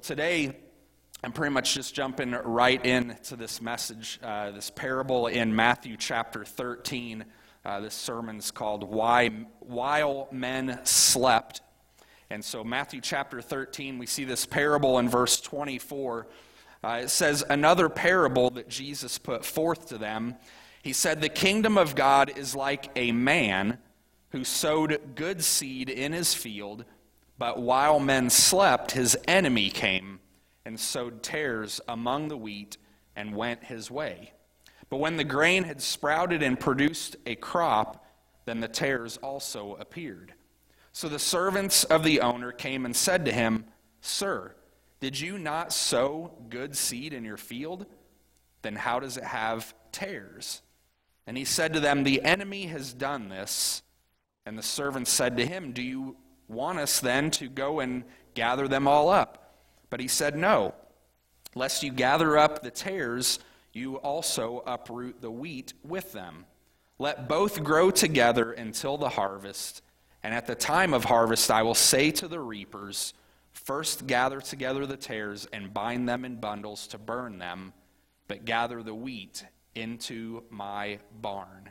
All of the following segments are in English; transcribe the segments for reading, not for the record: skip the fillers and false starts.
Well, today, I'm pretty much just jumping right into this message, this parable in Matthew chapter 13. This sermon's called While Men Slept. And so Matthew chapter 13, we see this parable in verse 24. It says, another parable that Jesus put forth to them. He said, the kingdom of God is like a man who sowed good seed in his field, but while men slept, his enemy came and sowed tares among the wheat and went his way. But when the grain had sprouted and produced a crop, then the tares also appeared. So the servants of the owner came and said to him, Sir, did you not sow good seed in your field? Then how does it have tares? And he said to them, the enemy has done this. And the servants said to him, do you want us then to go and gather them all up? But he said, no, lest you gather up the tares, you also uproot the wheat with them. Let both grow together until the harvest. And at the time of harvest I will say to the reapers, first gather together the tares and bind them in bundles to burn them, but gather the wheat into my barn.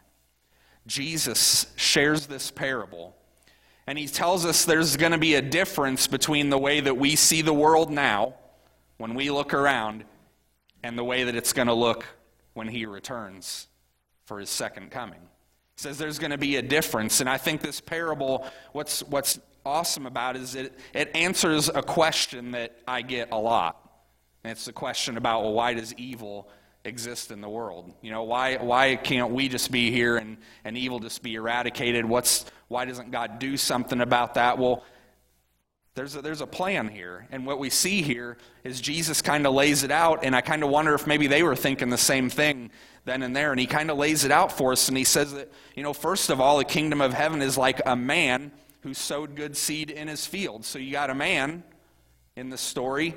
Jesus shares this parable, and he tells us there's going to be a difference between the way that we see the world now, when we look around, and the way that it's going to look when he returns for his second coming. He says there's going to be a difference, and I think this parable, what's awesome about it is it answers a question that I get a lot. And it's the question about, well, why does evil exist in the world? You know, why can't we just be here and evil just be eradicated? Why doesn't God do something about that? Well, there's a plan here, and what we see here is Jesus kind of lays it out, and I kind of wonder if maybe they were thinking the same thing then and there, and he kind of lays it out for us, and he says that, you know, first of all, the kingdom of heaven is like a man who sowed good seed in his field. So you got a man in the story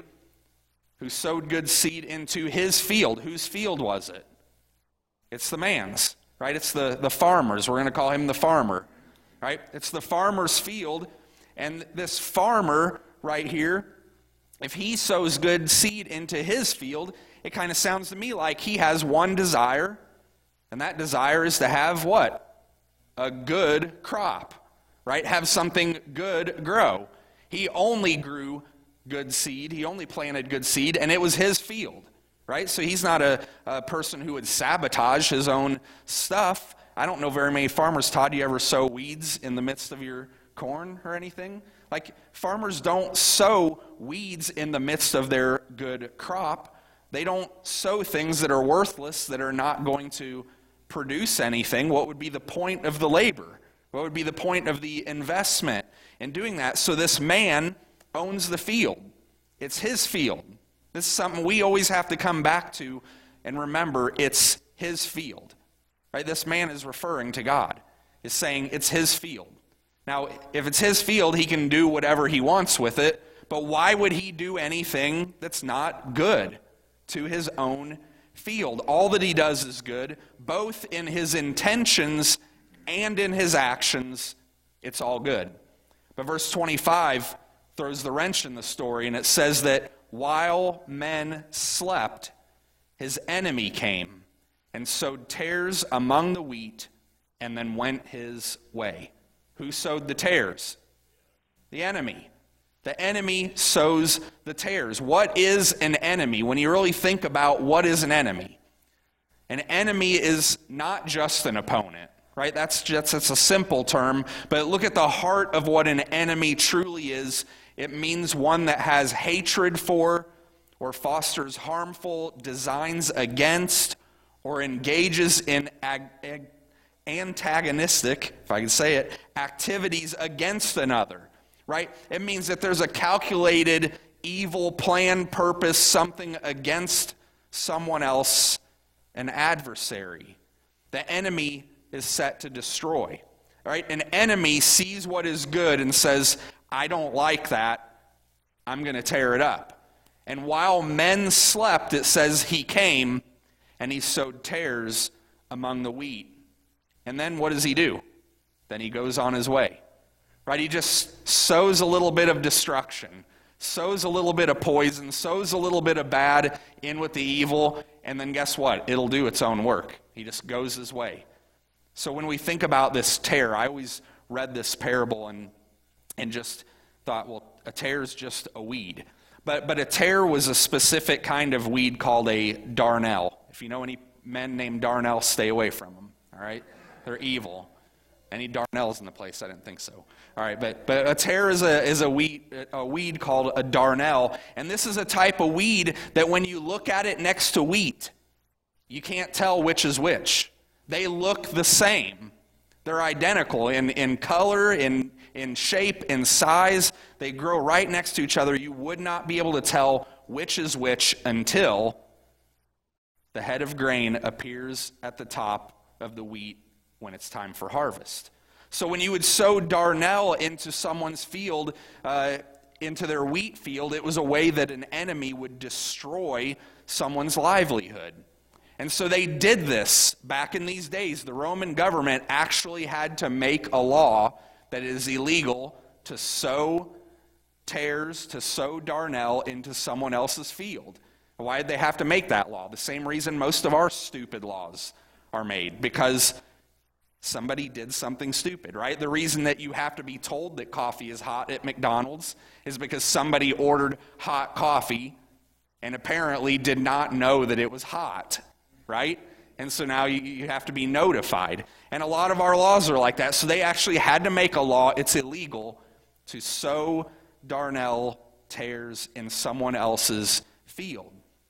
who sowed good seed into his field. Whose field was it? It's the man's, right? It's the farmer's. We're going to call him the farmer, right? It's the farmer's field, and this farmer right here, if he sows good seed into his field, it kind of sounds to me like he has one desire, and that desire is to have what? A good crop, right? Have something good grow. He only grew good seed. He only planted good seed, and it was his field, right? So he's not a person who would sabotage his own stuff. I don't know very many farmers. Todd, do you ever sow weeds in the midst of your corn or anything? Like, farmers don't sow weeds in the midst of their good crop. They don't sow things that are worthless, that are not going to produce anything. What would be the point of the labor? What would be the point of the investment in doing that? So this man owns the field. It's his field. This is something we always have to come back to and remember. It's his field, right? This man is referring to God, is saying it's his field. Now, if it's his field, he can do whatever he wants with it, but why would he do anything that's not good to his own field? All that he does is good, both in his intentions and in his actions. It's all good. But verse 25 throws the wrench in the story, and it says that while men slept, his enemy came and sowed tares among the wheat and then went his way. Who sowed the tares? The enemy. The enemy sows the tares. What is an enemy? When you really think about what is an enemy is not just an opponent, right? That's a simple term, but look at the heart of what an enemy truly is. It means one that has hatred for or fosters harmful designs against or engages in antagonistic, if I can say it, activities against another, right? It means that there's a calculated evil plan, purpose, something against someone else, an adversary. The enemy is set to destroy, right? An enemy sees what is good and says, I don't like that, I'm going to tear it up. And while men slept, it says he came and he sowed tares among the wheat. And then what does he do? Then he goes on his way, right? He just sows a little bit of destruction, sows a little bit of poison, sows a little bit of bad in with the evil, and then guess what? It'll do its own work. He just goes his way. So when we think about this tare, I always read this parable and just thought, well, a tare is just a weed. But a tare was a specific kind of weed called a darnel. If you know any men named Darnell, stay away from them, all right? They're evil. Any Darnells in the place? I didn't think so. All right, but a tare is a weed called a darnel, and this is a type of weed that when you look at it next to wheat, you can't tell which is which. They look the same. They're identical in color, in shape, in size. They grow right next to each other. You would not be able to tell which is which until the head of grain appears at the top of the wheat when it's time for harvest. So when you would sow darnel into someone's field, into their wheat field, it was a way that an enemy would destroy someone's livelihood. And so they did this back in these days. The Roman government actually had to make a law that it is illegal to sow tares, to sow darnel into someone else's field. Why did they have to make that law? The same reason most of our stupid laws are made, because somebody did something stupid, right? The reason that you have to be told that coffee is hot at McDonald's is because somebody ordered hot coffee and apparently did not know that it was hot, right? And so now you have to be notified. And a lot of our laws are like that. So they actually had to make a law. It's illegal to sow darnel tares in someone else's field.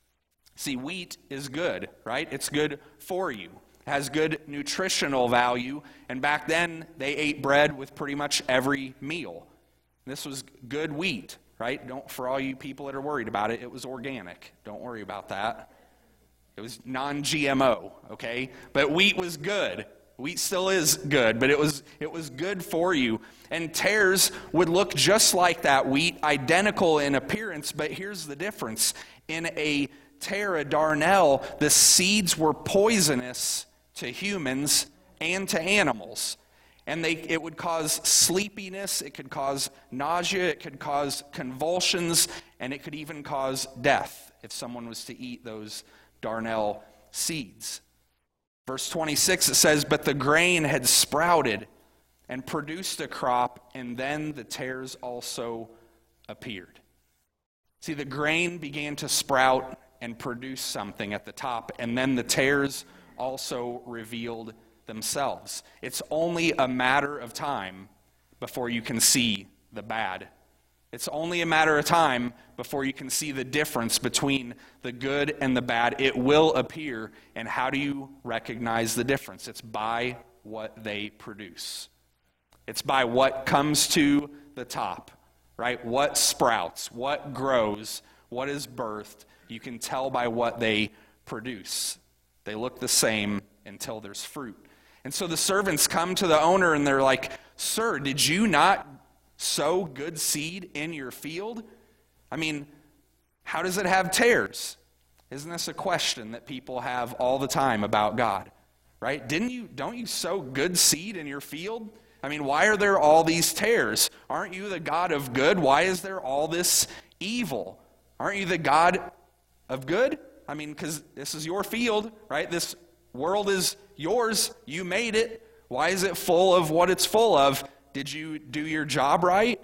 See, wheat is good, right? It's good for you. It has good nutritional value. And back then, they ate bread with pretty much every meal. This was good wheat, right? For all you people that are worried about it, it was organic. Don't worry about that. It was non-GMO, okay? But wheat was good. Wheat still is good, but it was good for you. And tares would look just like that wheat, identical in appearance, but here's the difference. In a tare, a darnel, the seeds were poisonous to humans and to animals. And it would cause sleepiness, it could cause nausea, it could cause convulsions, and it could even cause death if someone was to eat those darnel seeds. Verse 26, it says, "But the grain had sprouted and produced a crop, and then the tares also appeared." See, the grain began to sprout and produce something at the top, and then the tares also revealed themselves. It's only a matter of time before you can see the bad. It's only a matter of time before you can see the difference between the good and the bad. It will appear, and how do you recognize the difference? It's by what they produce. It's by what comes to the top, right? What sprouts, what grows, what is birthed. You can tell by what they produce. They look the same until there's fruit. And so the servants come to the owner and they're like, "Sir, did you not sow good seed in your field? I mean, how does it have tares?" Isn't this a question that people have all the time about God? Right? Don't you sow good seed in your field? I mean, why are there all these tares? Aren't you the God of good? Why is there all this evil? Aren't you the God of good? I mean, because this is your field, right? This world is yours. You made it. Why is it full of what it's full of? Did you do your job right?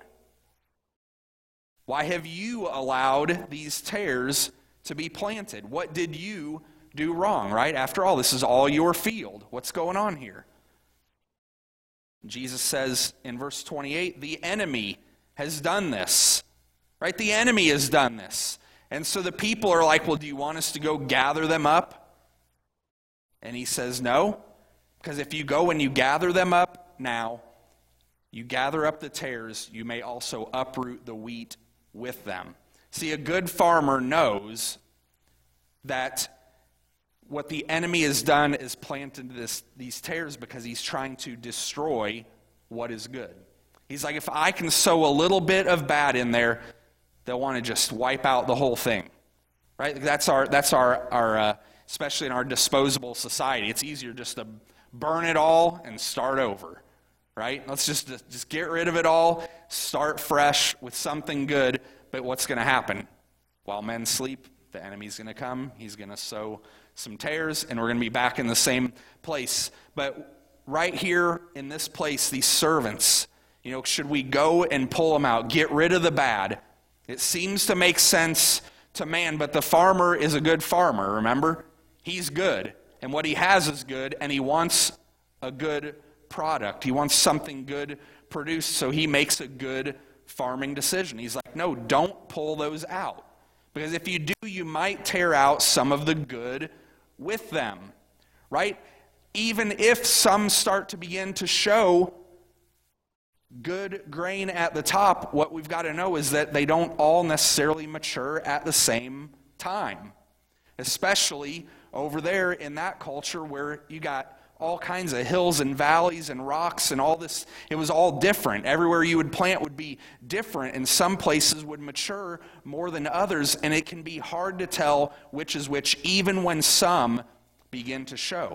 Why have you allowed these tares to be planted? What did you do wrong, right? After all, this is all your field. What's going on here? Jesus says in verse 28, the enemy has done this, right? The enemy has done this. And so the people are like, well, do you want us to go gather them up? And he says, no, because if you go and you gather them up now, you gather up the tares, you may also uproot the wheat with them. See, a good farmer knows that what the enemy has done is planted these tares because he's trying to destroy what is good. He's like, if I can sow a little bit of bad in there, they'll want to just wipe out the whole thing, right? That's our especially in our disposable society. It's easier just to burn it all and start over, right? Let's just get rid of it all, start fresh with something good. But what's going to happen? While men sleep, the enemy's going to come. He's going to sow some tares, and we're going to be back in the same place. But right here in this place, these servants, should we go and pull them out, get rid of the bad? It seems to make sense to man, but the farmer is a good farmer, remember? He's good, and what he has is good, and he wants a good product. He wants something good produced, so he makes a good farming decision. He's like, no, don't pull those out. Because if you do, you might tear out some of the good with them, right? Even if some start to begin to show good grain at the top, what we've got to know is that they don't all necessarily mature at the same time. Especially over there in that culture where you got all kinds of hills and valleys and rocks and all this. It was all different. Everywhere you would plant would be different, and some places would mature more than others, and it can be hard to tell which is which, even when some begin to show.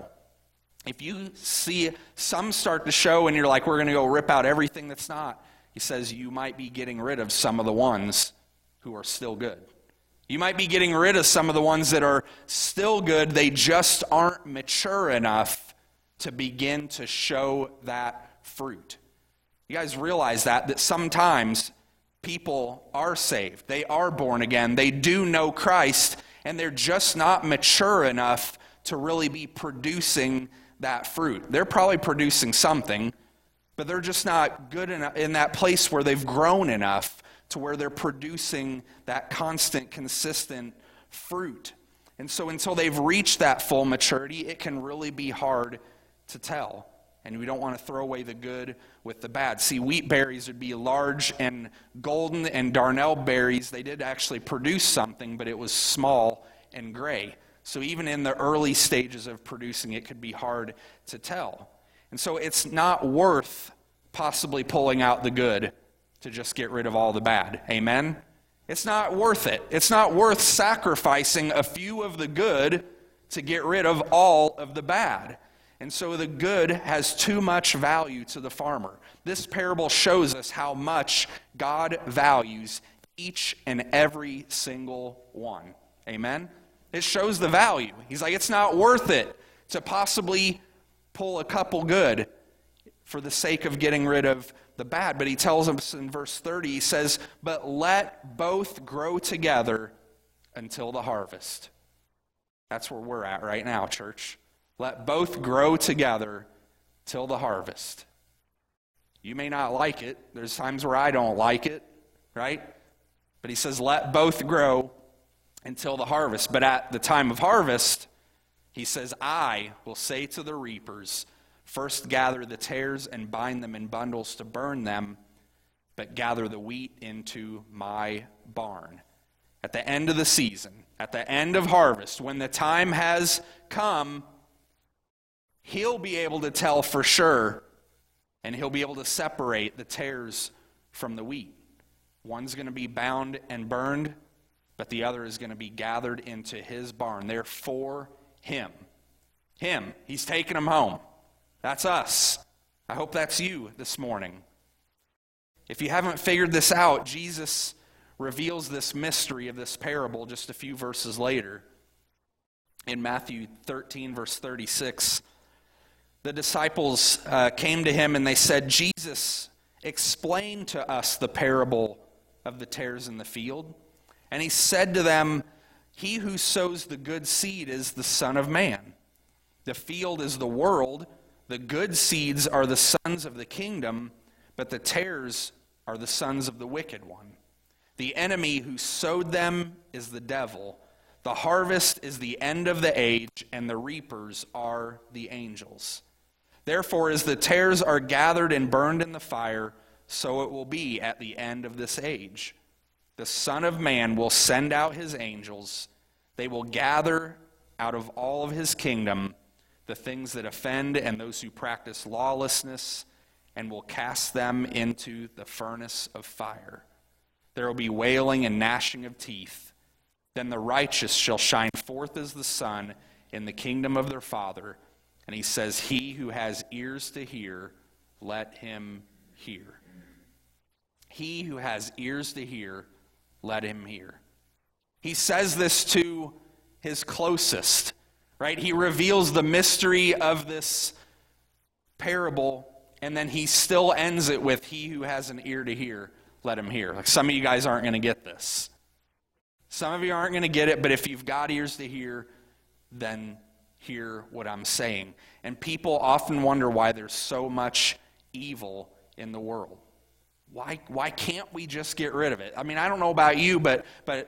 If you see some start to show and you're like, we're going to go rip out everything that's not, he says you might be getting rid of some of the ones who are still good. You might be getting rid of some of the ones that are still good, they just aren't mature enough to begin to show that fruit. You guys realize that sometimes people are saved. They are born again. They do know Christ, and they're just not mature enough to really be producing that fruit. They're probably producing something, but they're just not good enough in that place where they've grown enough to where they're producing that constant, consistent fruit. And so until they've reached that full maturity, it can really be hard to tell. And we don't want to throw away the good with the bad. See, wheat berries would be large and golden, and darnel berries, they did actually produce something, but it was small and gray. So even in the early stages of producing, it could be hard to tell. And so it's not worth possibly pulling out the good to just get rid of all the bad. Amen? It's not worth it. It's not worth sacrificing a few of the good to get rid of all of the bad. And so the good has too much value to the farmer. This parable shows us how much God values each and every single one. Amen? It shows the value. He's like, it's not worth it to possibly pull a couple good for the sake of getting rid of the bad. But he tells us in verse 30, he says, but let both grow together until the harvest. That's where we're at right now, church. Let both grow together till the harvest. You may not like it. There's times where I don't like it, right? But he says, let both grow until the harvest. But at the time of harvest, he says, I will say to the reapers, first gather the tares and bind them in bundles to burn them, but gather the wheat into my barn. At the end of the season, at the end of harvest, when the time has come, he'll be able to tell for sure, and he'll be able to separate the tares from the wheat. One's going to be bound and burned, but the other is going to be gathered into his barn. They're for him. Him. He's taking them home. That's us. I hope that's you this morning. If you haven't figured this out, Jesus reveals this mystery of this parable just a few verses later. In Matthew 13, verse 36, the disciples came to him and they said, Jesus, explain to us the parable of the tares in the field. And he said to them, he who sows the good seed is the Son of Man. The field is the world. The good seeds are the sons of the kingdom, but the tares are the sons of the wicked one. The enemy who sowed them is the devil. The harvest is the end of the age, and the reapers are the angels. Therefore, as the tares are gathered and burned in the fire, so it will be at the end of this age. The Son of Man will send out his angels. They will gather out of all of his kingdom the things that offend and those who practice lawlessness, and will cast them into the furnace of fire. There will be wailing and gnashing of teeth. Then the righteous shall shine forth as the sun in the kingdom of their Father. And he says, he who has ears to hear, let him hear. He who has ears to hear, let him hear. He says this to his closest, right? He reveals the mystery of this parable, and then he still ends it with, he who has an ear to hear, let him hear. Like, some of you guys aren't going to get this. Some of you aren't going to get it, but if you've got ears to hear, then hear what I'm saying. And people often wonder why there's so much evil in the world. Why can't we just get rid of it? I mean, I don't know about you, but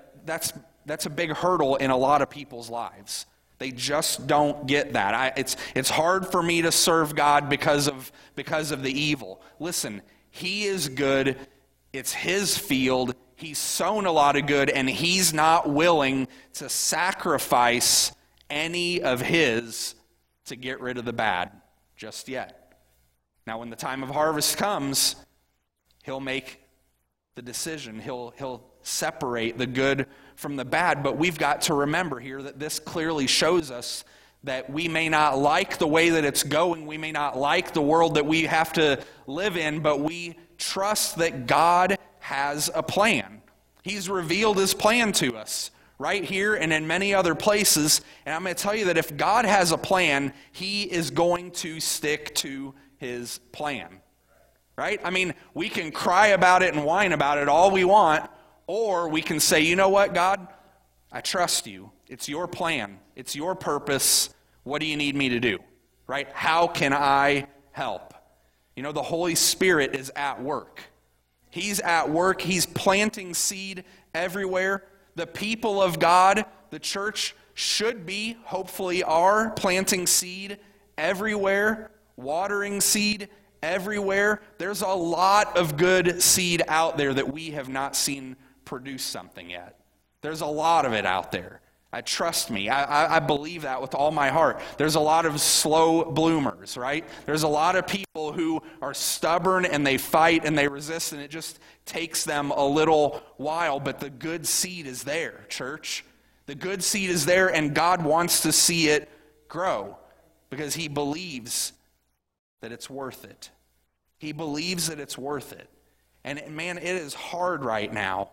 that's a big hurdle in a lot of people's lives. They just don't get that. It's hard for me to serve God because of the evil. Listen, He is good. It's His field. He's sown a lot of good, and He's not willing to sacrifice any of His to get rid of the bad just yet. Now, when the time of harvest comes, He'll make the decision. He'll separate the good from the bad. But we've got to remember here that this clearly shows us that we may not like the way that it's going. We may not like the world that we have to live in, but we trust that God has a plan. He's revealed His plan to us right here and in many other places. And I'm going to tell you that if God has a plan, He is going to stick to His plan. Right? I mean, we can cry about it and whine about it all we want, or we can say, you know what, God? I trust you. It's your plan. It's your purpose. What do you need me to do? Right? How can I help? You know, the Holy Spirit is at work. He's at work. He's planting seed everywhere. The people of God, the church, should be, hopefully are, planting seed everywhere, watering seed everywhere. There's a lot of good seed out there that we have not seen produce something yet. There's a lot of it out there. Trust me, I believe that with all my heart. There's a lot of slow bloomers, right? There's a lot of people who are stubborn and they fight and they resist, and it just takes them a little while, but the good seed is there, church. The good seed is there, and God wants to see it grow because He believes that it's worth it. He believes that it's worth it. And man, it is hard right now.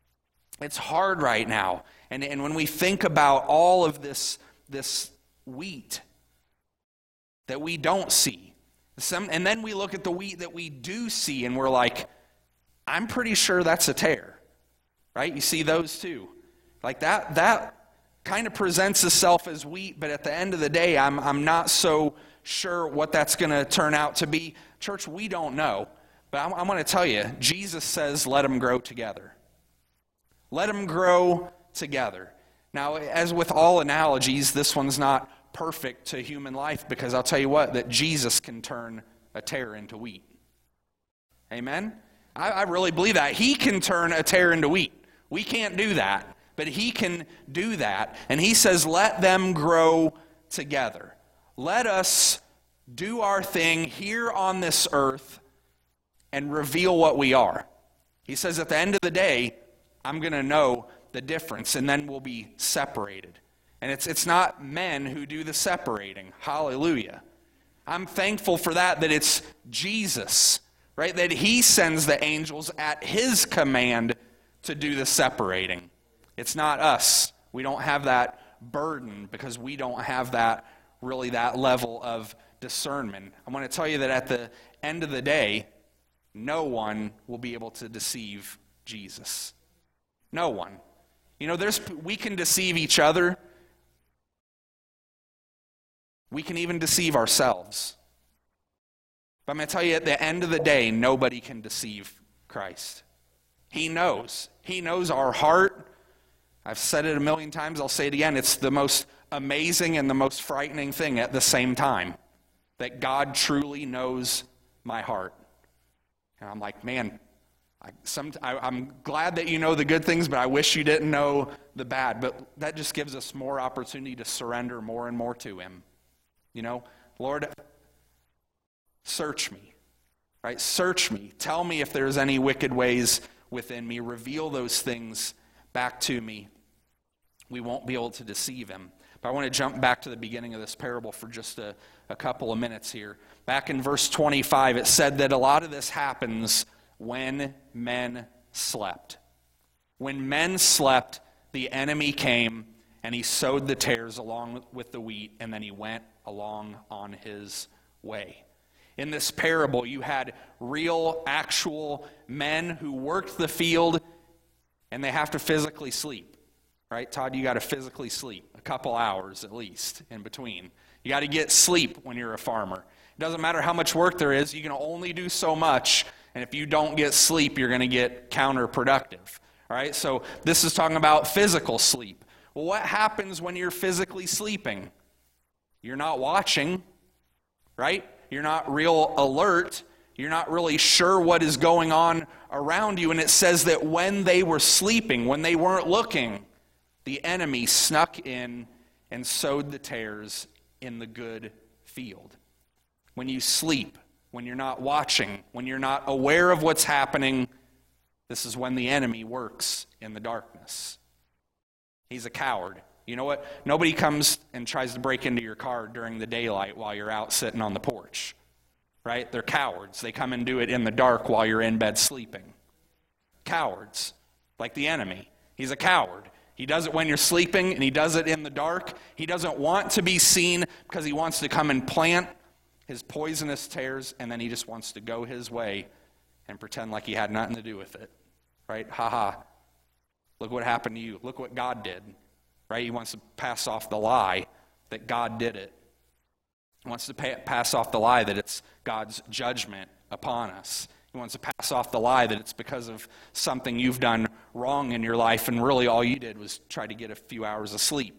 It's hard right now. And when we think about all of this wheat that we don't see, and then we look at the wheat that we do see and we're like, I'm pretty sure that's a tare. Right? You see those too. Like that kind of presents itself as wheat, but at the end of the day, I'm not so sure what that's going to turn out to be. Church, we don't know. But I'm going to tell you, Jesus says, let them grow together. Let them grow together. Now, as with all analogies, this one's not perfect to human life, because I'll tell you what, that Jesus can turn a tare into wheat. Amen? I really believe that. He can turn a tare into wheat. We can't do that, but He can do that. And He says, let them grow together. Let us do our thing here on this earth and reveal what we are. He says at the end of the day, I'm going to know the difference, and then we'll be separated. And it's not men who do the separating. Hallelujah. I'm thankful for that it's Jesus, right? That He sends the angels at His command to do the separating. It's not us. We don't have that burden because we don't have that level of discernment. I want to tell you that at the end of the day, no one will be able to deceive Jesus. No one. You know, we can deceive each other. We can even deceive ourselves. But I'm going to tell you, at the end of the day, nobody can deceive Christ. He knows. He knows our heart. I've said it a million times. I'll say it again. It's the most amazing and the most frightening thing at the same time, that God truly knows my heart. And I'm like, man, I'm glad that you know the good things, but I wish you didn't know the bad. But that just gives us more opportunity to surrender more and more to Him. You know, Lord, search me, right? Search me. Tell me if there's any wicked ways within me. Reveal those things back to me. We won't be able to deceive Him. But I want to jump back to the beginning of this parable for just a couple of minutes here. Back in verse 25, it said that a lot of this happens when men slept. When men slept, the enemy came, and he sowed the tares along with the wheat, and then he went along on his way. In this parable, you had real, actual men who worked the field, and they have to physically sleep. Right, Todd, you got to physically sleep a couple hours at least in between. You got to get sleep when you're a farmer. It doesn't matter how much work there is. You can only do so much, and if you don't get sleep, you're going to get counterproductive. All right, so this is talking about physical sleep. Well, what happens when you're physically sleeping? You're not watching, right? You're not real alert. You're not really sure what is going on around you. And it says that when they were sleeping, when they weren't looking, the enemy snuck in and sowed the tares in the good field. When you sleep, when you're not watching, when you're not aware of what's happening, this is when the enemy works in the darkness. He's a coward. You know what? Nobody comes and tries to break into your car during the daylight while you're out sitting on the porch. Right? They're cowards. They come and do it in the dark while you're in bed sleeping. Cowards. Like the enemy. He's a coward. He does it when you're sleeping, and he does it in the dark. He doesn't want to be seen because he wants to come and plant his poisonous tares, and then he just wants to go his way and pretend like he had nothing to do with it. Right? Ha. Look what happened to you. Look what God did. Right? He wants to pass off the lie that God did it. He wants to pass off the lie that it's God's judgment upon us. He wants to pass off the lie that it's because of something you've done wrong in your life, and really all you did was try to get a few hours of sleep.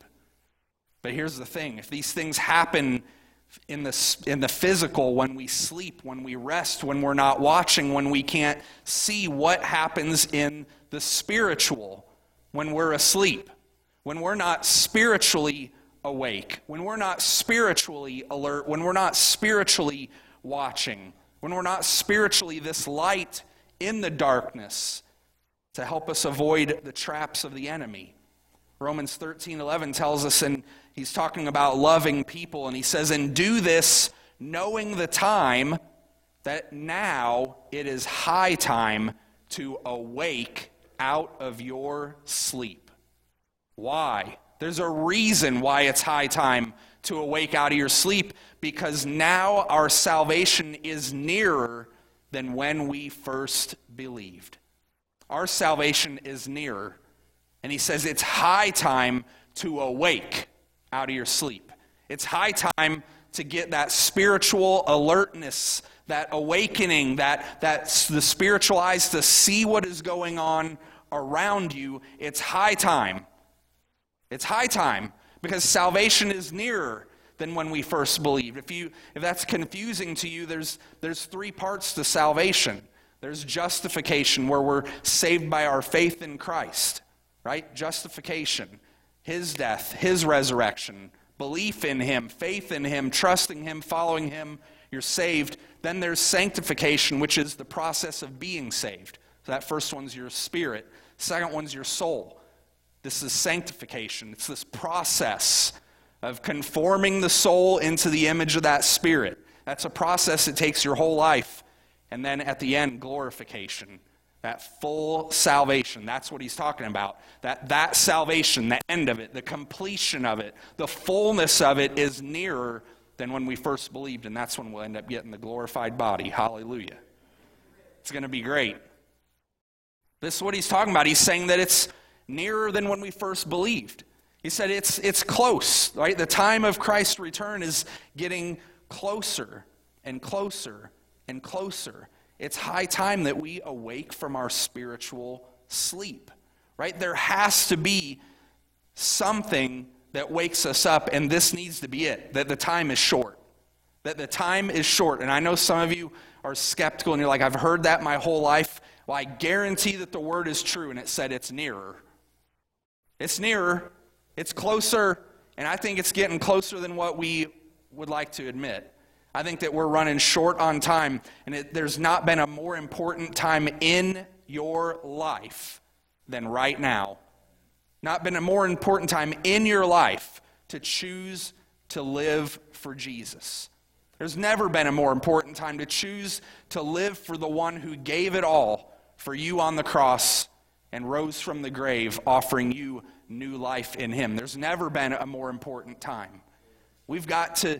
But here's the thing. If these things happen in the physical, when we sleep, when we rest, when we're not watching, when we can't see what happens in the spiritual, when we're asleep, when we're not spiritually awake, when we're not spiritually alert, when we're not spiritually watching, when we're not spiritually this light in the darkness to help us avoid the traps of the enemy. Romans 13:11 tells us, and he's talking about loving people, and he says, "And do this knowing the time, that now it is high time to awake out of your sleep." Why? There's a reason why it's high time to awake out of your sleep, because now our salvation is nearer than when we first believed. Our salvation is nearer. And he says it's high time to awake out of your sleep. It's high time to get that spiritual alertness, that awakening, that's the spiritual eyes to see what is going on around you. It's high time. It's high time, because salvation is nearer than when we first believed. If that's confusing to you, there's three parts to salvation. There's justification, where we're saved by our faith in Christ, right? Justification, his death, his resurrection, belief in him, faith in him, trusting him, following him, you're saved. Then there's sanctification, which is the process of being saved. So that first one's your spirit. Second one's your soul. This is sanctification. It's this process of conforming the soul into the image of that spirit. That's a process that takes your whole life. And then at the end, glorification. That full salvation. That's what he's talking about. That salvation, the end of it, the completion of it, the fullness of it is nearer than when we first believed. And that's when we'll end up getting the glorified body. Hallelujah. It's going to be great. This is what he's talking about. He's saying that it's nearer than when we first believed. He said it's close, right? The time of Christ's return is getting closer and closer and closer. It's high time that we awake from our spiritual sleep, right? There has to be something that wakes us up, and this needs to be it, that the time is short. That the time is short. And I know some of you are skeptical, and you're like, I've heard that my whole life. Well, I guarantee that the word is true, and it said it's nearer. It's nearer, it's closer, and I think it's getting closer than what we would like to admit. I think that we're running short on time, and there's not been a more important time in your life than right now. Not been a more important time in your life to choose to live for Jesus. There's never been a more important time to choose to live for the one who gave it all for you on the cross and rose from the grave, offering you new life in him. There's never been a more important time. We've got to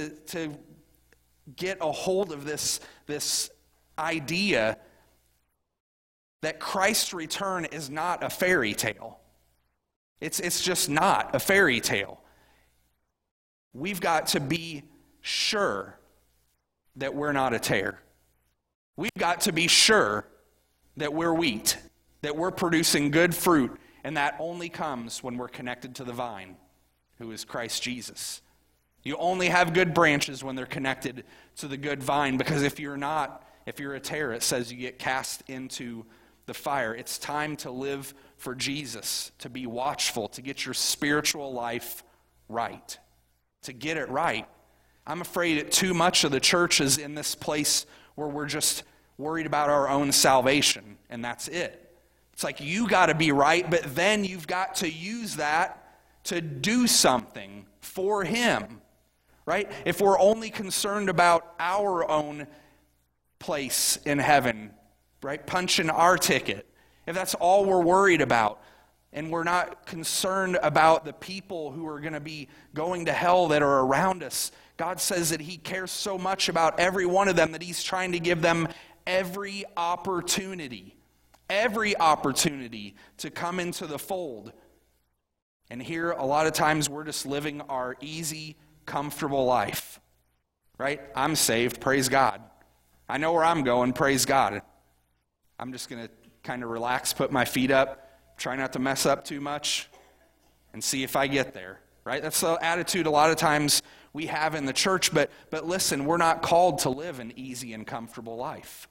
get a hold of this idea that Christ's return is not a fairy tale. It's just not a fairy tale. We've got to be sure that we're not a tare. We've got to be sure that we're wheat, that we're producing good fruit, and that only comes when we're connected to the vine, who is Christ Jesus. You only have good branches when they're connected to the good vine, because if you're a tare, it says you get cast into the fire. It's time to live for Jesus, to be watchful, to get your spiritual life right, to get it right. I'm afraid that too much of the church is in this place where we're just worried about our own salvation, and that's it. It's like you got to be right, but then you've got to use that to do something for him, right? If we're only concerned about our own place in heaven, right, punching our ticket, if that's all we're worried about, and we're not concerned about the people who are going to be going to hell that are around us, God says that he cares so much about every one of them that he's trying to give them every opportunity to come into the fold. And here, a lot of times, we're just living our easy, comfortable life, right? I'm saved, praise God. I know where I'm going, praise God. I'm just going to kind of relax, put my feet up, try not to mess up too much, and see if I get there, right? That's the attitude a lot of times we have in the church, but listen, we're not called to live an easy and comfortable life.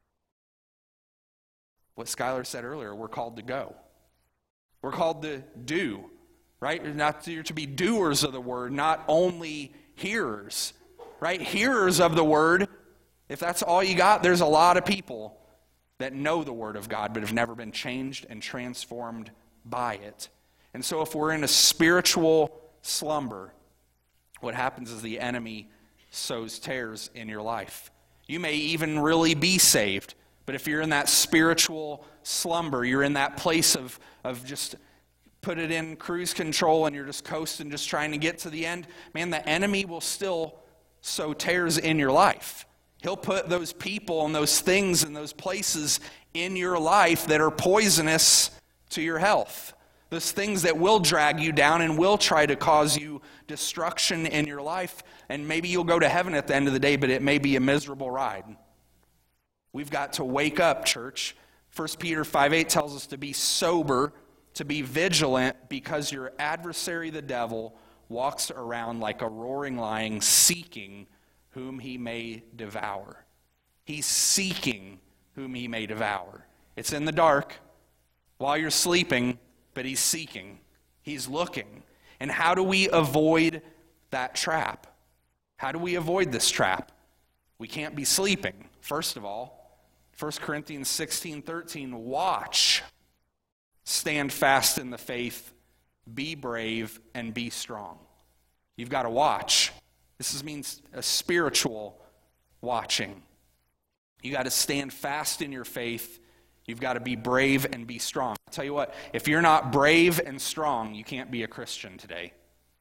What Skylar said earlier, we're called to go. We're called to do, right? You're to be doers of the word, not only hearers, right? Hearers of the word, if that's all you got, there's a lot of people that know the word of God but have never been changed and transformed by it. And so if we're in a spiritual slumber, what happens is the enemy sows tares in your life. You may even really be saved, but if you're in that spiritual slumber, you're in that place of just put it in cruise control and you're just coasting, just trying to get to the end, man, the enemy will still sow tares in your life. He'll put those people and those things and those places in your life that are poisonous to your health. Those things that will drag you down and will try to cause you destruction in your life. And maybe you'll go to heaven at the end of the day, but it may be a miserable ride. We've got to wake up, church. 1 Peter 5:8 tells us to be sober, to be vigilant, because your adversary, the devil, walks around like a roaring lion, seeking whom he may devour. He's seeking whom he may devour. It's in the dark while you're sleeping, but he's seeking. He's looking. And how do we avoid that trap? How do we avoid this trap? We can't be sleeping. First of all, 1 Corinthians 16:13, watch, stand fast in the faith, be brave, and be strong. You've got to watch. This means a spiritual watching. You got to stand fast in your faith. You've got to be brave and be strong. I'll tell you what, if you're not brave and strong, you can't be a Christian today.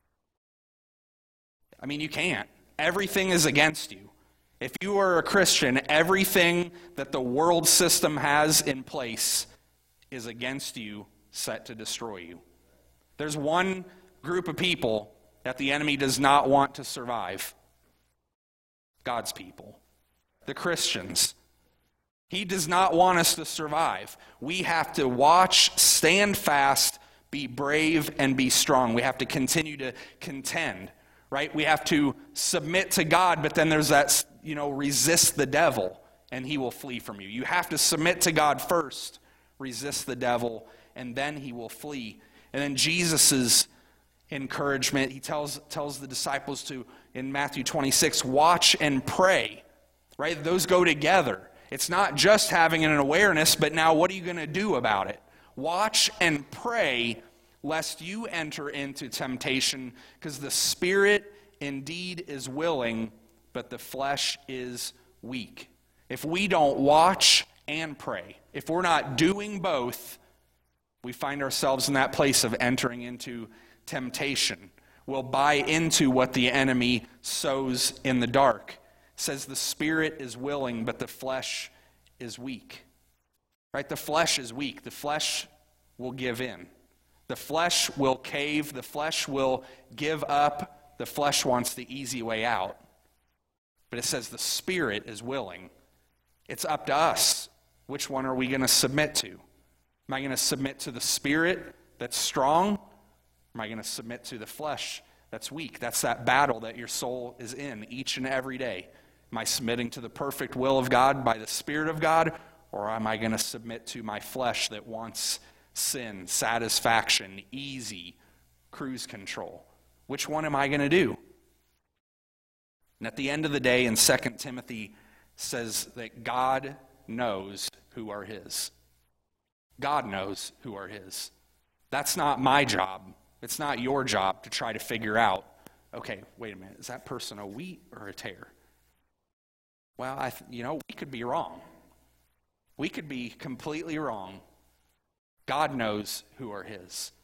I mean, you can't. Everything is against you. If you are a Christian, everything that the world system has in place is against you, set to destroy you. There's one group of people that the enemy does not want to survive. God's people. The Christians. He does not want us to survive. We have to watch, stand fast, be brave, and be strong. We have to continue to contend, right? We have to submit to God, but then there's that, resist the devil, and he will flee from you. You have to submit to God first, resist the devil, and then he will flee. And then Jesus' encouragement, he tells the disciples to, in Matthew 26, watch and pray, right? Those go together. It's not just having an awareness, but now what are you going to do about it? Watch and pray lest you enter into temptation, because the spirit indeed is willing, but the flesh is weak. If we don't watch and pray, if we're not doing both, We find ourselves in that place of entering into temptation. We'll buy into what the enemy sows in the dark. It says the spirit is willing, but the flesh is weak. Right? The flesh is weak. The flesh will give in. The flesh will cave. The flesh will give up. The flesh wants the easy way out. But it says the spirit is willing. It's up to us. Which one are we going to submit to? Am I going to submit to the spirit that's strong? Am I going to submit to the flesh that's weak? That's that battle that your soul is in each and every day. Am I submitting to the perfect will of God by the Spirit of God? Or am I going to submit to my flesh that wants sin, satisfaction, easy, cruise control? Which one am I going to do? And at the end of the day, in 2 Timothy says that God knows who are his. God knows who are his. That's not my job. It's not your job to try to figure out, okay, wait a minute, is that person a wheat or a tare? Well, we could be wrong. We could be completely wrong. God knows who are his.